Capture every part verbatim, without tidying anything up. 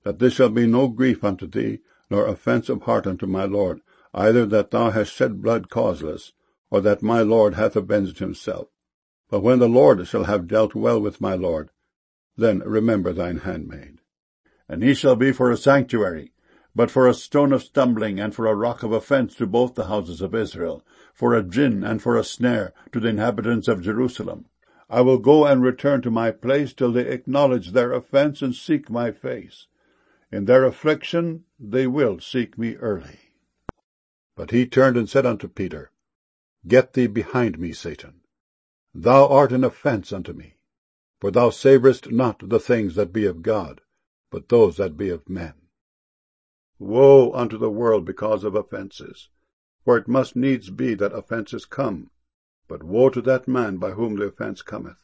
that this shall be no grief unto thee, nor offence of heart unto my Lord, either that thou hast shed blood causeless, or that my Lord hath avenged himself. But when the Lord shall have dealt well with my Lord, then remember thine handmaid. And he shall be for a sanctuary, but for a stone of stumbling, and for a rock of offence to both the houses of Israel, for a gin and for a snare to the inhabitants of Jerusalem. I will go and return to my place till they acknowledge their offence and seek my face. In their affliction they will seek me early. But he turned and said unto Peter, Get thee behind me, Satan. Thou art an offence unto me, for thou savourest not the things that be of God, but those that be of men. Woe unto the world because of offences, for it must needs be that offences come, but woe to that man by whom the offence cometh.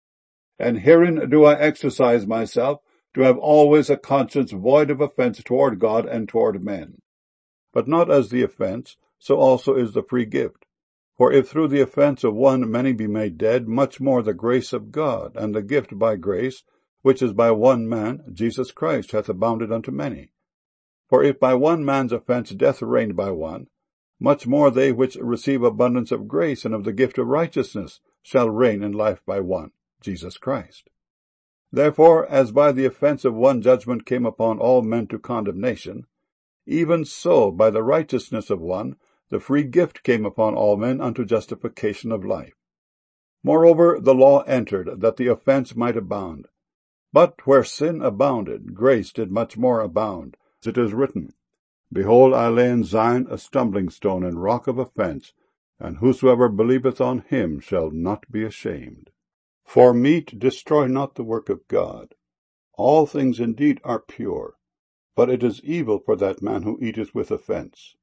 And herein do I exercise myself, to have always a conscience void of offence toward God and toward men. But not as the offence, so also is the free gift. For if through the offence of one many be made dead, much more the grace of God, and the gift by grace, which is by one man, Jesus Christ, hath abounded unto many. For if by one man's offence death reigned by one, much more they which receive abundance of grace and of the gift of righteousness shall reign in life by one, Jesus Christ. Therefore, as by the offence of one judgment came upon all men to condemnation, even so by the righteousness of one the free gift came upon all men unto justification of life. Moreover, the law entered, that the offence might abound. But where sin abounded, grace did much more abound. As it is written, Behold, I lay in Zion a stumbling stone and rock of offence, and whosoever believeth on him shall not be ashamed. For meat destroy not the work of God. All things indeed are pure, but it is evil for that man who eateth with offence.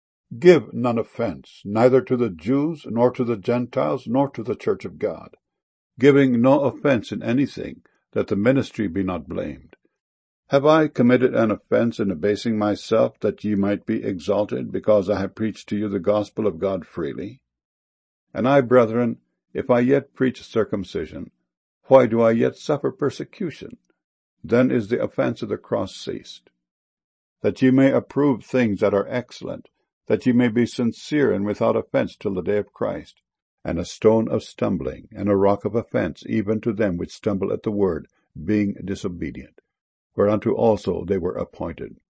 Give none offence, neither to the Jews, nor to the Gentiles, nor to the church of God, giving no offence in anything, that the ministry be not blamed. Have I committed an offence in abasing myself, that ye might be exalted, because I have preached to you the gospel of God freely? And I, brethren, if I yet preach circumcision, why do I yet suffer persecution? Then is the offence of the cross ceased. That ye may approve things that are excellent, that ye may be sincere and without offence till the day of Christ, and a stone of stumbling, and a rock of offence, even to them which stumble at the word, being disobedient, whereunto also they were appointed.